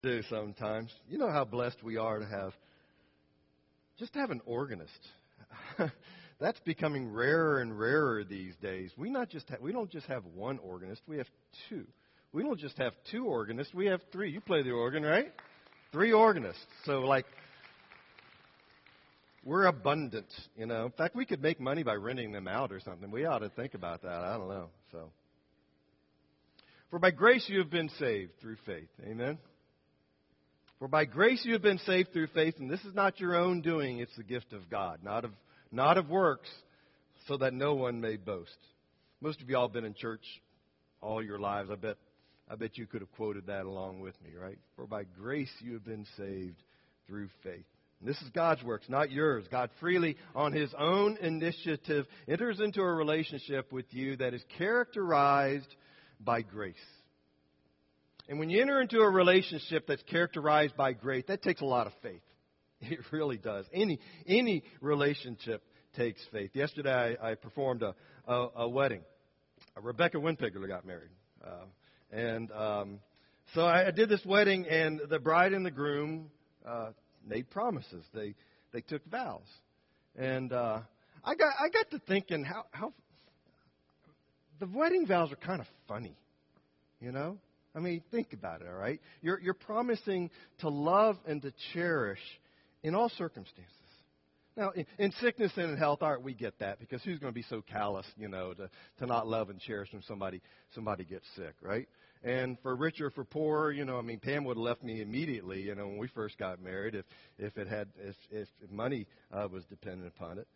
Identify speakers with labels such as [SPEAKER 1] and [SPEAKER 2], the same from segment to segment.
[SPEAKER 1] Do sometimes. You know how blessed we are to have an organist. That's becoming rarer and rarer these days. We don't just have one organist, we have two. We don't just have two organists, we have three. You play the organ, right? Three organists. So we're abundant, you know. In fact, we could make money by renting them out or something. We ought to think about that. I don't know. For by grace you have been saved through faith. Amen. For by grace you have been saved through faith, and this is not your own doing, it's the gift of God, not of works, so that no one may boast. Most of y'all have been in church all your lives. I bet you could have quoted that along with me, right? For by grace you have been saved through faith. And this is God's works, not yours. God freely, on His own initiative, enters into a relationship with you that is characterized by grace. And when you enter into a relationship that's characterized by grace, that takes a lot of faith. It really does. Any relationship takes faith. Yesterday I performed a wedding. Rebecca Winpigler got married. So I did this wedding, and the bride and the groom made promises. They took vows. And I got to thinking how the wedding vows are kind of funny, you know? I mean, think about it, all right? You're promising to love and to cherish in all circumstances. Now, in sickness and in health, all right, we get that, because who's going to be so callous, you know, to not love and cherish when somebody gets sick, right? And for richer, for poorer, you know, I mean, Pam would have left me immediately, you know, when we first got married, if money was dependent upon it.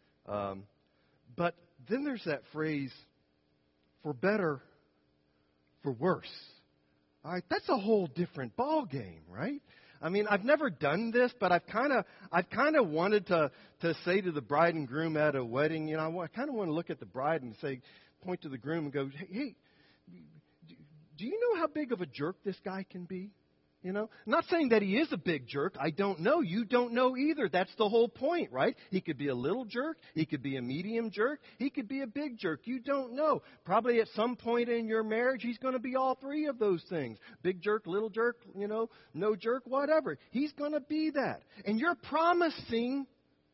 [SPEAKER 1] But then there's that phrase, for better, for worse. All right, that's a whole different ball game, right? I mean, I've never done this, but I've kind of wanted to say to the bride and groom at a wedding, you know, I kind of want to look at the bride and point to the groom and go, hey, do you know how big of a jerk this guy can be? You know, not saying that he is a big jerk. I don't know. You don't know either. That's the whole point, right? He could be a little jerk. He could be a medium jerk. He could be a big jerk. You don't know. Probably at some point in your marriage, he's going to be all three of those things. Big jerk, little jerk, you know, no jerk, whatever. He's going to be that. And you're promising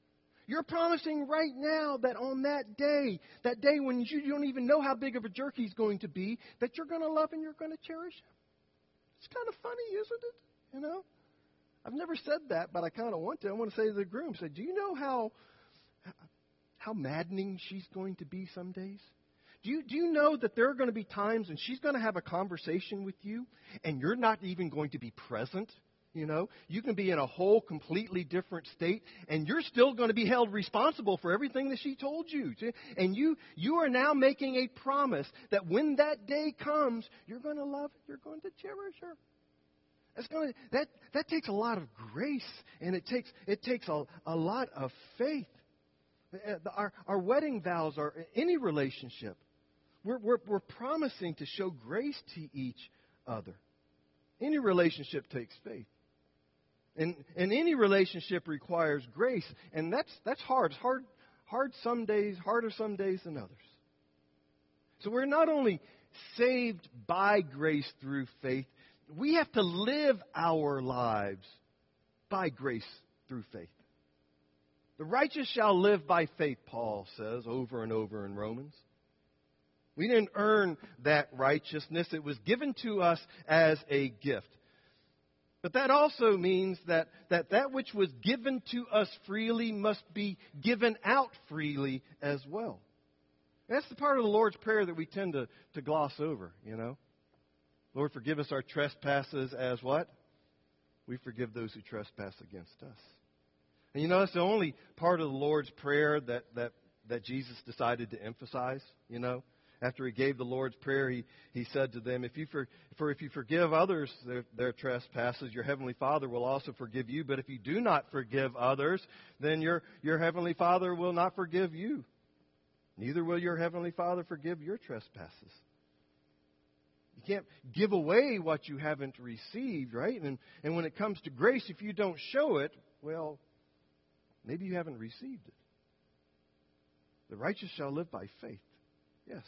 [SPEAKER 1] right now that on that day when you don't even know how big of a jerk he's going to be, that you're going to love and you're going to cherish him. It's kind of funny, isn't it? You know, I've never said that, but I kind of want to. I want to say to the groom, do you know how maddening she's going to be some days? Do you know that there are going to be times when she's going to have a conversation with you and you're not even going to be present? You know, you can be in a whole completely different state, and you're still going to be held responsible for everything that she told you. And you are now making a promise that when that day comes, you're going to love her, you're going to cherish her. That takes a lot of grace, and it takes a lot of faith. Our wedding vows are any relationship. We're promising to show grace to each other. Any relationship takes faith. And any relationship requires grace, and that's hard. It's hard some days, harder some days than others. So we're not only saved by grace through faith, we have to live our lives by grace through faith. The righteous shall live by faith, Paul says over and over in Romans. We didn't earn that righteousness. It was given to us as a gift. But that also means that which was given to us freely must be given out freely as well. That's the part of the Lord's Prayer that we tend to gloss over, you know. Lord, forgive us our trespasses as what? We forgive those who trespass against us. And you know, that's the only part of the Lord's Prayer that Jesus decided to emphasize, you know. After he gave the Lord's Prayer, he said to them, if you forgive others their trespasses, your heavenly Father will also forgive you. But if you do not forgive others, then your heavenly Father will not forgive you. Neither will your heavenly Father forgive your trespasses. You can't give away what you haven't received, right? And when it comes to grace, if you don't show it, well, maybe you haven't received it. The righteous shall live by faith. Yes.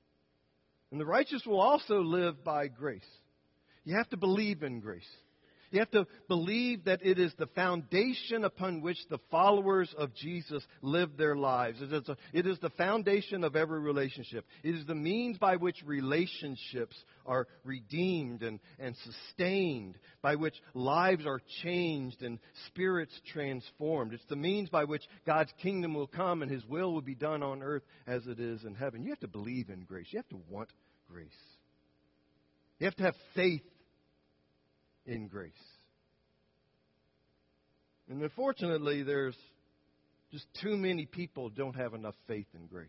[SPEAKER 1] And the righteous will also live by grace. You have to believe in grace. You have to believe that it is the foundation upon which the followers of Jesus live their lives. It is the foundation of every relationship. It is the means by which relationships are redeemed and sustained, by which lives are changed and spirits transformed. It's the means by which God's kingdom will come and His will be done on earth as it is in heaven. You have to believe in grace. You have to want grace. You have to have faith in grace. And unfortunately, there's just too many people don't have enough faith in grace.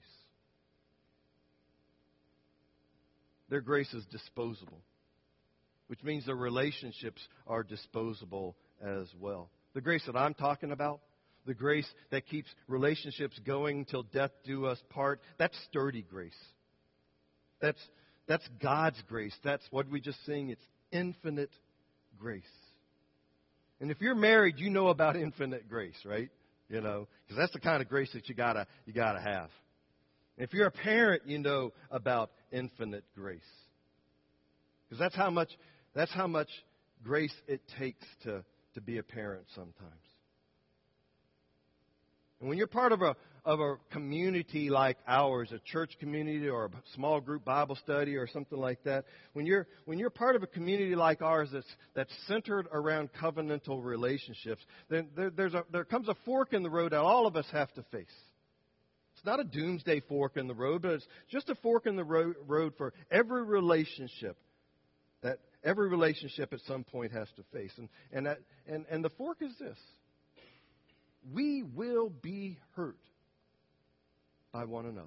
[SPEAKER 1] Their grace is disposable, which means their relationships are disposable as well. The grace that I'm talking about, the grace that keeps relationships going till death do us part, that's sturdy grace. That's God's grace. That's what we just sing. It's infinite grace. And if you're married, you know about infinite grace, right? You know, because that's the kind of grace that you gotta have. If you're a parent, you know about infinite grace, because that's how much grace it takes to be a parent sometimes. And when you're part of a community like ours, a church community or a small group Bible study or something like that, when you're part of a community like ours that's centered around covenantal relationships, then there comes a fork in the road that all of us have to face. It's not a doomsday fork in the road, but it's just a fork in the road for every relationship that every relationship at some point has to face. And the fork is this: we will be hurt by one another.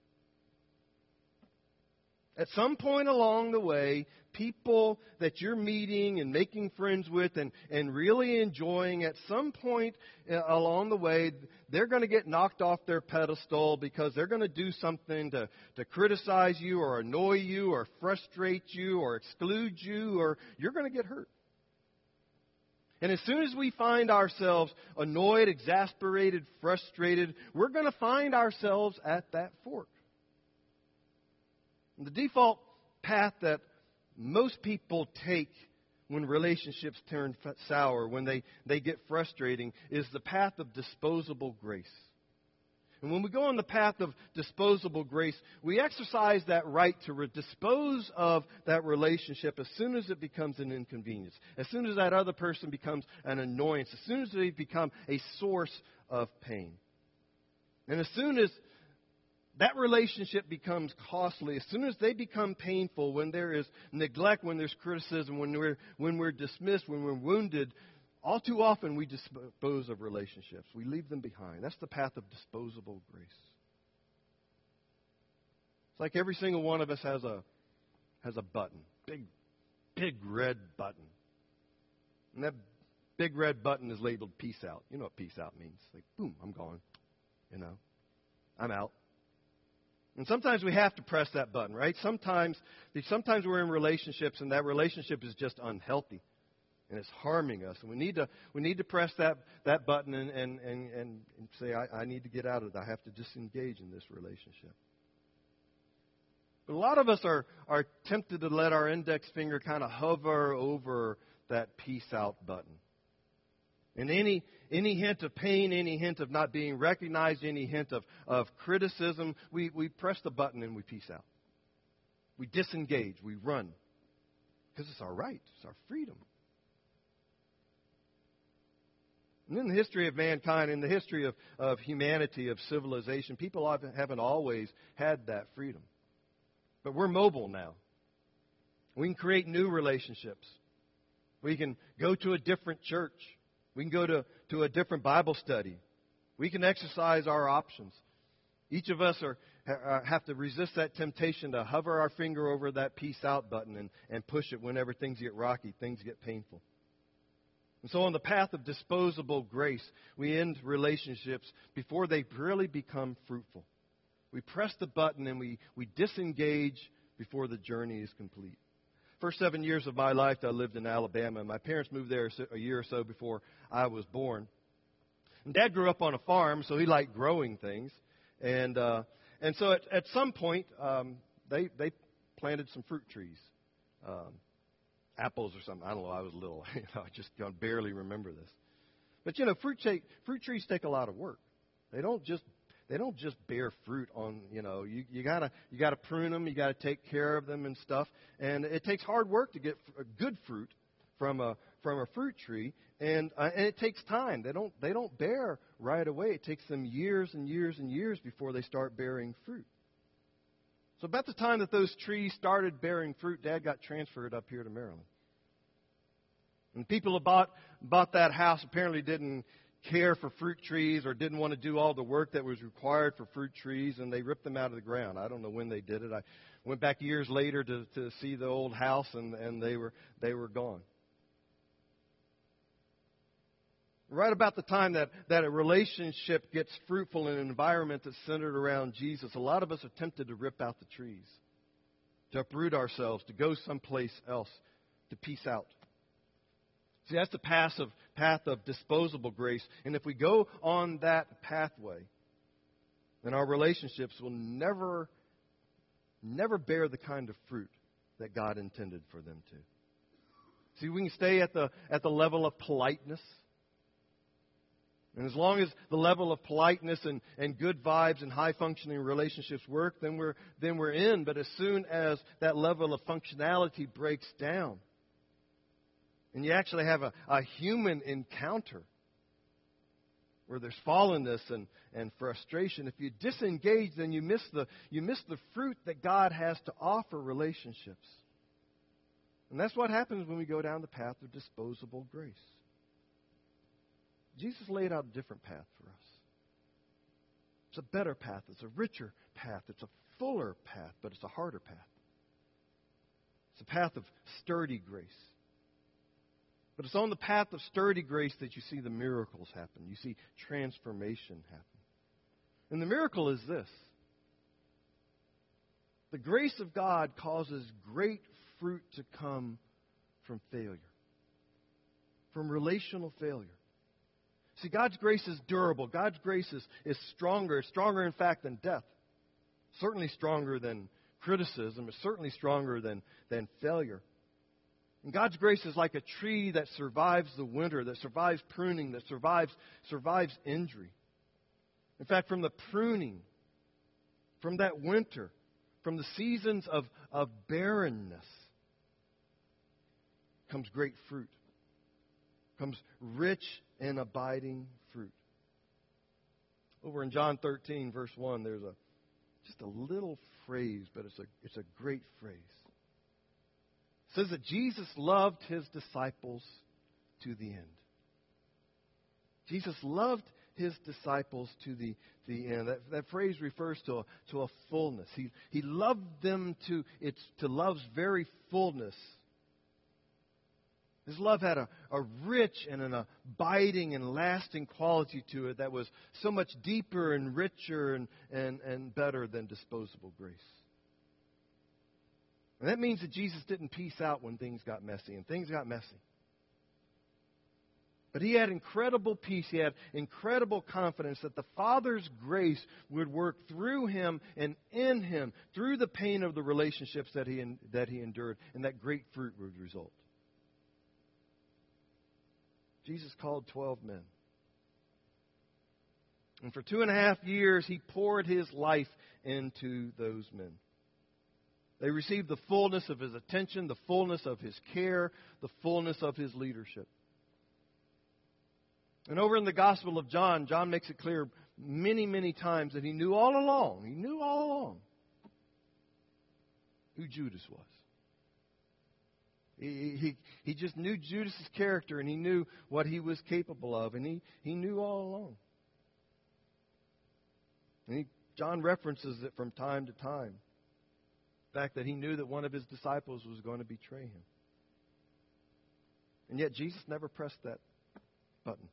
[SPEAKER 1] At some point along the way, people that you're meeting and making friends with and really enjoying, at some point along the way, they're going to get knocked off their pedestal because they're going to do something to criticize you or annoy you or frustrate you or exclude you, or you're going to get hurt. And as soon as we find ourselves annoyed, exasperated, frustrated, we're going to find ourselves at that fork. And the default path that most people take when relationships turn sour, when they get frustrating, is the path of disposable grace. And when we go on the path of disposable grace, we exercise that right to dispose of that relationship as soon as it becomes an inconvenience, as soon as that other person becomes an annoyance, as soon as they become a source of pain. And as soon as that relationship becomes costly, as soon as they become painful, when there is neglect, when there's criticism, when we're dismissed, when we're wounded, all too often we dispose of relationships. We leave them behind. That's the path of disposable grace. It's like every single one of us has a button, big red button. And that big red button is labeled peace out. You know what peace out means. Like, boom, I'm gone. You know, I'm out. And sometimes we have to press that button, right? Sometimes we're in relationships and that relationship is just unhealthy and it's harming us. And we need to press that button and say, I need to get out of it. I have to disengage in this relationship. But a lot of us are tempted to let our index finger kind of hover over that peace out button. And any hint of pain, any hint of not being recognized, any hint of criticism, we press the button and we peace out. We disengage. We run. Because it's our right. It's our freedom. And in the history of mankind, in the history of humanity, of civilization, people haven't always had that freedom. But we're mobile now. We can create new relationships. We can go to a different church. We can go to a different Bible study. We can exercise our options. Each of us have to resist that temptation to hover our finger over that peace out button and push it whenever things get rocky, things get painful. And so on the path of disposable grace, we end relationships before they really become fruitful. We press the button and we disengage before the journey is complete. First 7 years of my life, I lived in Alabama. My parents moved there a year or so before I was born. And Dad grew up on a farm, so he liked growing things. And so at some point, they planted some fruit trees. apples or something. I don't know. I was little. I just barely remember this. But fruit trees take a lot of work. They don't just bear fruit on. You gotta prune them. You gotta take care of them and stuff. And it takes hard work to get good fruit from a fruit tree. And it takes time. They don't bear right away. It takes them years and years and years before they start bearing fruit. So about the time that those trees started bearing fruit, Dad got transferred up here to Maryland. And people who bought that house apparently didn't care for fruit trees or didn't want to do all the work that was required for fruit trees, and they ripped them out of the ground. I don't know when they did it. I went back years later to see the old house, and they were gone. Right about the time that a relationship gets fruitful in an environment that's centered around Jesus, a lot of us are tempted to rip out the trees, to uproot ourselves, to go someplace else, to peace out. See, that's the path of disposable grace. And if we go on that pathway, then our relationships will never bear the kind of fruit that God intended for them to. See, we can stay at the level of politeness. And as long as the level of politeness and good vibes and high-functioning relationships work, then we're in. But as soon as that level of functionality breaks down, and you actually have a human encounter where there's fallenness and frustration, if you disengage, then you miss the fruit that God has to offer relationships. And that's what happens when we go down the path of disposable grace. Jesus laid out a different path for us. It's a better path. It's a richer path. It's a fuller path, but it's a harder path. It's a path of sturdy grace. But it's on the path of sturdy grace that you see the miracles happen. You see transformation happen. And the miracle is this. The grace of God causes great fruit to come from failure, from relational failure. See, God's grace is durable. God's grace is stronger. It's stronger, in fact, than death. Certainly stronger than criticism. It's certainly stronger than failure. And God's grace is like a tree that survives the winter, that survives pruning, that survives injury. In fact, from the pruning, from that winter, from the seasons of barrenness, comes great fruit. Comes rich and abiding fruit. Over in John 13, verse 1, there's just a little phrase, but it's a great phrase. It says that Jesus loved his disciples to the end. Jesus loved his disciples to the end. That phrase refers to a fullness. He loved them to love's very fullness. His love had a rich and an abiding and lasting quality to it that was so much deeper and richer and better than disposable grace. And that means that Jesus didn't peace out when things got messy, and things got messy. But he had incredible peace. He had incredible confidence that the Father's grace would work through him and in him, through the pain of the relationships that he endured, and that great fruit would result. Jesus called 12 men. And for 2.5 years, he poured his life into those men. They received the fullness of his attention, the fullness of his care, the fullness of his leadership. And over in the Gospel of John, John makes it clear many, many times that he knew all along who Judas was. He just knew Judas' character, and he knew what he was capable of, and he knew all along. And John references it from time to time. The fact that he knew that one of his disciples was going to betray him. And yet Jesus never pressed that button.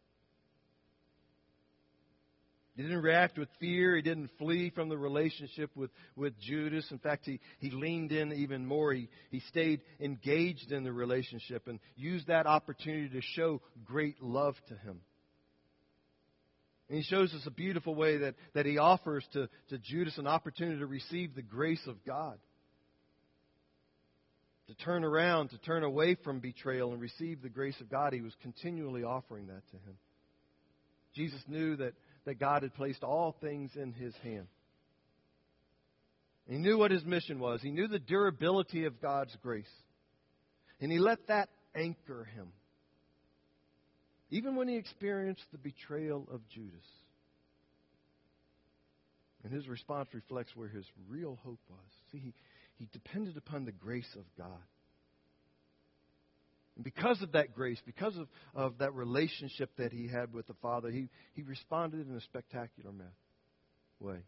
[SPEAKER 1] He didn't react with fear. He didn't flee from the relationship with Judas. In fact, he leaned in even more. He stayed engaged in the relationship and used that opportunity to show great love to him. And he shows us a beautiful way that he offers to Judas an opportunity to receive the grace of God. to turn around, to turn away from betrayal and receive the grace of God, he was continually offering that to him. Jesus knew that God had placed all things in his hand. He knew what his mission was. He knew the durability of God's grace. And he let that anchor him. Even when he experienced the betrayal of Judas. And his response reflects where his real hope was. See, he depended upon the grace of God. And because of that grace, because of that relationship that he had with the Father, he responded in a spectacular way.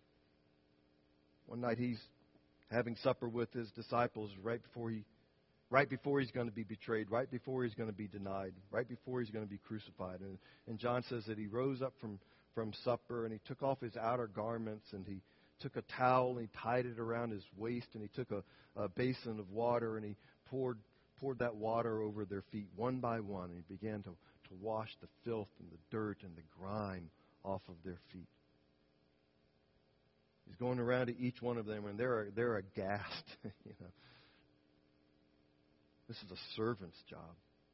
[SPEAKER 1] One night he's having supper with his disciples right before he's going to be betrayed, right before he's going to be denied, right before he's going to be crucified. And John says that he rose up from supper and he took off his outer garments and he took a towel and he tied it around his waist and he took a basin of water and he poured that water over their feet one by one, and he began to wash the filth and the dirt and the grime off of their feet. He's going around to each one of them, and they're aghast. This is a servant's job.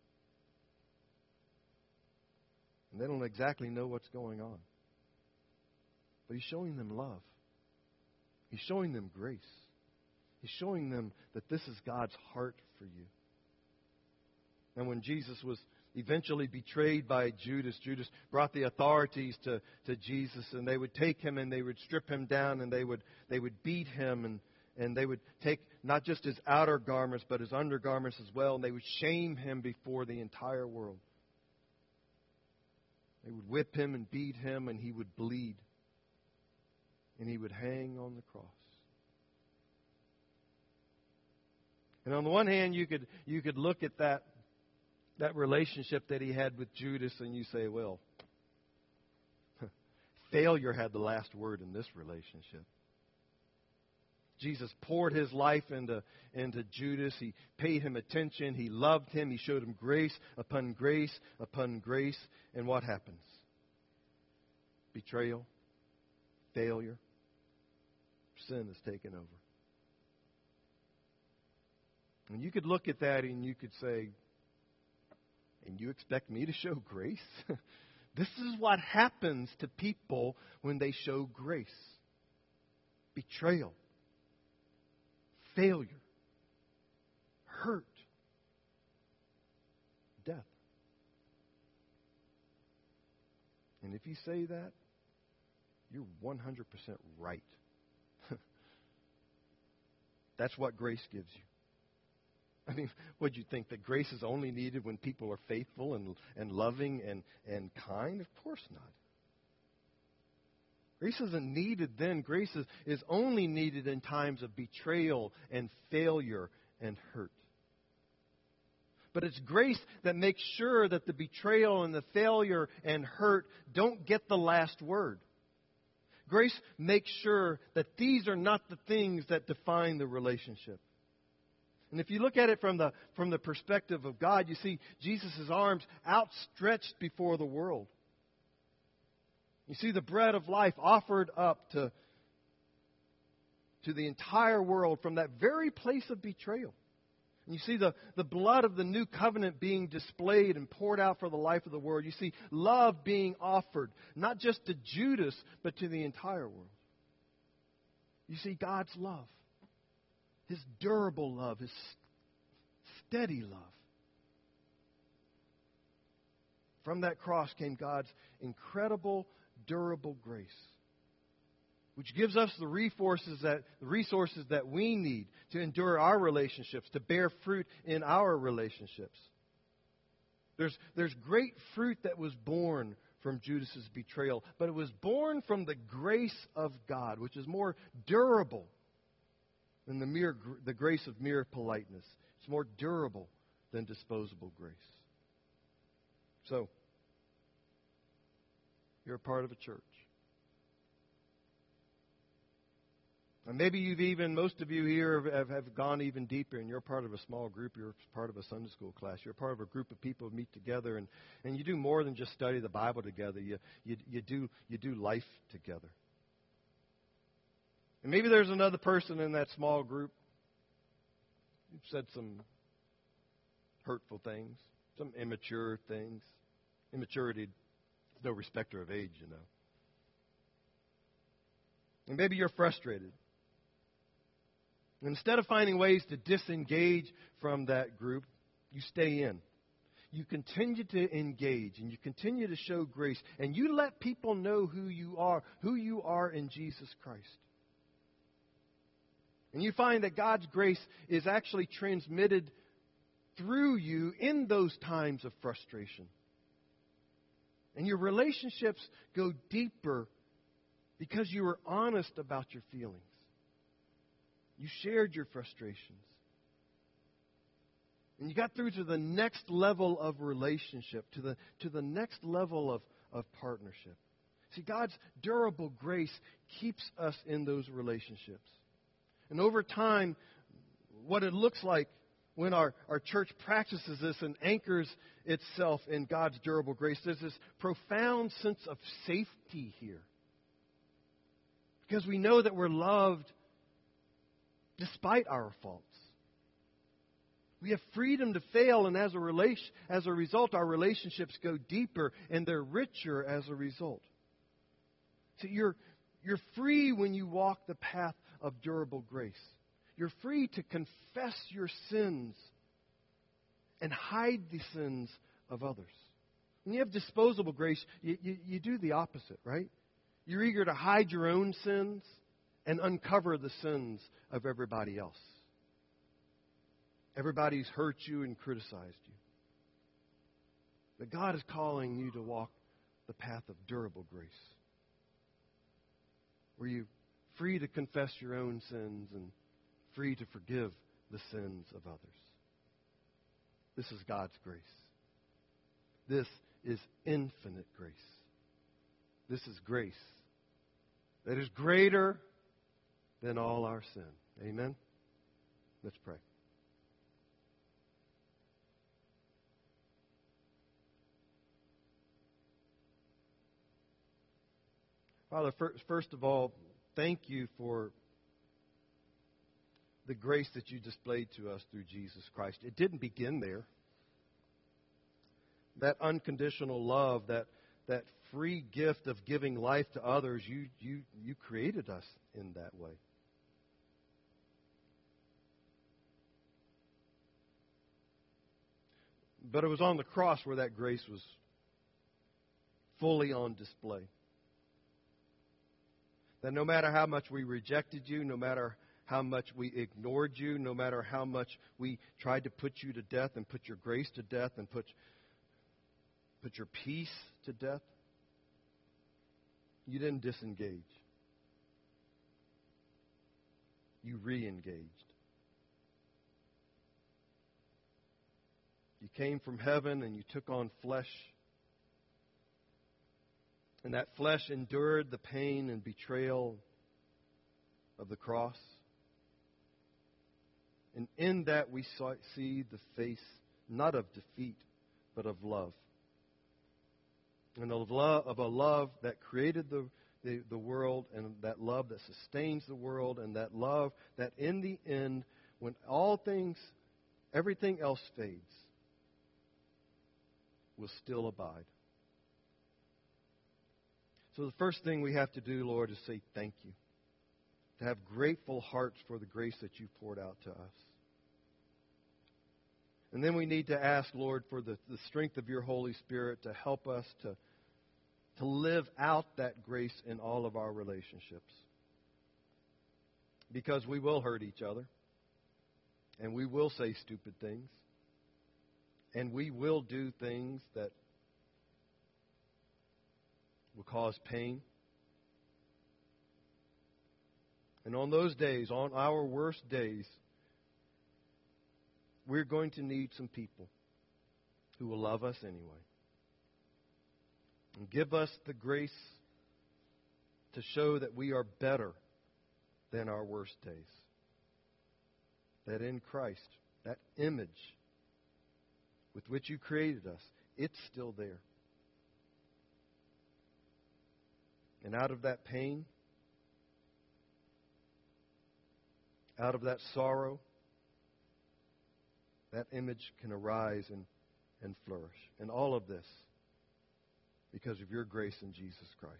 [SPEAKER 1] And they don't exactly know what's going on. But he's showing them love. He's showing them grace. He's showing them that this is God's heart for you. And when Jesus was eventually betrayed by Judas, Judas brought the authorities to Jesus, and they would take him and they would strip him down and they would beat him and they would take not just his outer garments but his undergarments as well, and they would shame him before the entire world. They would whip him and beat him, and he would bleed. And he would hang on the cross. And on the one hand, you could look at that relationship that he had with Judas, and you say, well, failure had the last word in this relationship. Jesus poured his life into Judas. He paid him attention. He loved him. He showed him grace upon grace upon grace. And what happens? Betrayal, failure, sin is taken over. And you could look at that and you could say, and you expect me to show grace? This is what happens to people when they show grace. Betrayal, failure, hurt, death. And if you say that, you're 100% right. That's what grace gives you. I mean, would you think that grace is only needed when people are faithful and loving and kind? Of course not. Grace isn't needed then. Grace is only needed in times of betrayal and failure and hurt. But it's grace that makes sure that the betrayal and the failure and hurt don't get the last word. Grace makes sure that these are not the things that define the relationship. And if you look at it from the perspective of God, you see Jesus' arms outstretched before the world. You see the bread of life offered up to the entire world from that very place of betrayal. And you see the blood of the new covenant being displayed and poured out for the life of the world. You see love being offered, not just to Judas, but to the entire world. You see God's love. His durable love, His steady love. From that cross came God's incredible, durable grace, which gives us the resources that we need to endure our relationships, to bear fruit in our relationships. There's great fruit that was born from Judas's betrayal, but it was born from the grace of God, which is more durable than the grace of mere politeness. It's more durable than disposable grace. So, you're a part of a church. And maybe most of you here have gone even deeper, and you're part of a small group. You're part of a Sunday school class. You're part of a group of people who meet together, and you do more than just study the Bible together. You do life together. And maybe there's another person in that small group. You've said some hurtful things, some immature things. Immaturity is no respecter of age, you know. And maybe you're frustrated. Instead of finding ways to disengage from that group, you stay in. You continue to engage and you continue to show grace. And you let people know who you are in Jesus Christ. And you find that God's grace is actually transmitted through you in those times of frustration. And your relationships go deeper because you were honest about your feelings. You shared your frustrations. And you got through to the next level of relationship, to the next level of partnership. See, God's durable grace keeps us in those relationships. And over time, what it looks like when our church practices this and anchors itself in God's durable grace, there's this profound sense of safety here. Because we know that we're loved despite our faults. We have freedom to fail, and as a result, our relationships go deeper and they're richer as a result. So you're free when you walk the path of durable grace. You're free to confess your sins and hide the sins of others. When you have disposable grace, you do the opposite, right? You're eager to hide your own sins and uncover the sins of everybody else. Everybody who's hurt you and criticized you. But God is calling you to walk the path of durable grace, where you're free to confess your own sins and free to forgive the sins of others. This is God's grace. This is infinite grace. This is grace that is greater than all our sin. Amen? Let's pray. Father, first of all, thank you for the grace that you displayed to us through Jesus Christ. It didn't begin there. That unconditional love, that free gift of giving life to others, you created us in that way. But it was on the cross where that grace was fully on display. That no matter how much we rejected you, no matter how much we ignored you, no matter how much we tried to put you to death and put your grace to death and put your peace to death, you didn't disengage. You re-engaged. You came from heaven and you took on flesh. And that flesh endured the pain and betrayal of the cross. And in that we see the face not of defeat, but of love. And of a love that created the world, and that love that sustains the world, and that love that in the end, when everything else fades, will still abide. So the first thing we have to do, Lord, is say thank you. To have grateful hearts for the grace that you poured out to us. And then we need to ask, Lord, for the strength of your Holy Spirit to help us to live out that grace in all of our relationships. Because we will hurt each other. And we will say stupid things. And we will do things that will cause pain. And on those days, on our worst days, we're going to need some people who will love us anyway. And give us the grace to show that we are better than our worst days. That in Christ, that image with which you created us, it's still there. And out of that pain, out of that sorrow, that image can arise and flourish. And all of this because of your grace in Jesus Christ.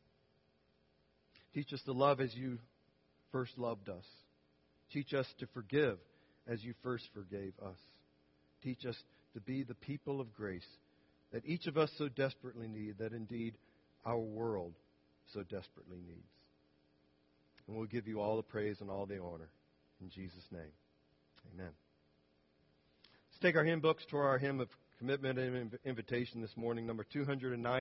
[SPEAKER 1] Teach us to love as you first loved us. Teach us to forgive as you first forgave us. Teach us to be the people of grace that each of us so desperately need, that indeed our world so desperately needs. And we'll give you all the praise and all the honor. In Jesus' name, amen. Let's take our hymn books to our hymn of commitment and invitation this morning, number 209.